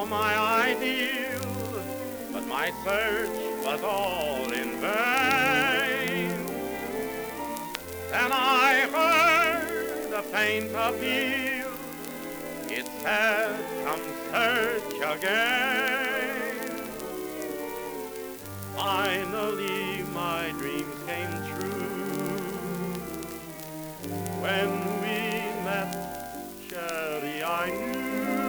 for my ideal, but my search was all in vain. Then I heard a faint appeal. It said, come search again. Finally my dreams came true. When we met, Sherry, I knew.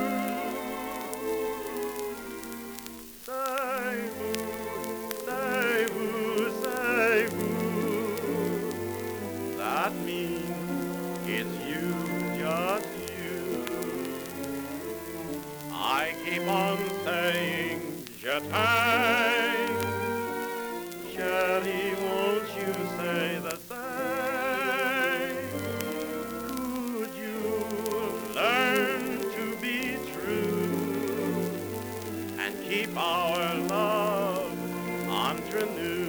That means it's you, just you. I keep on saying, je t'aime. Sherry, won't you say the same? Could you learn to be true and keep our love entre nous?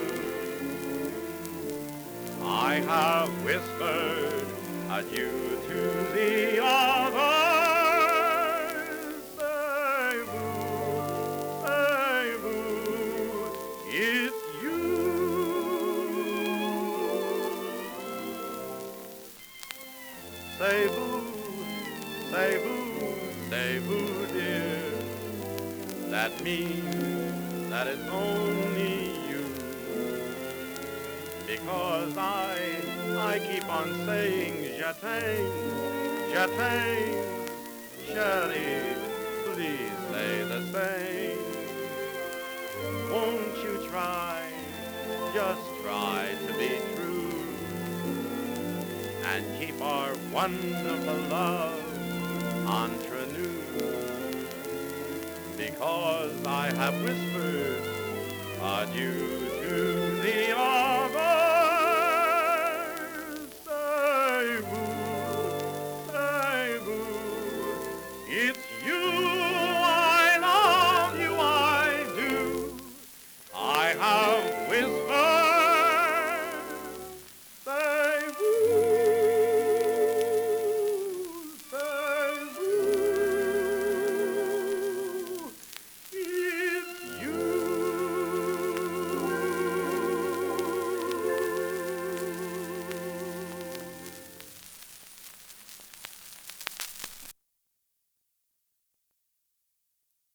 I have whispered adieu to the others. Say vous, it's you. Say vous, dear. That means that it's only you. Because I keep on saying, je t'aime, Sherry, please say the same. Won't you try, just try to be true, and keep our wonderful love entre nous. Because I have whispered adieu to the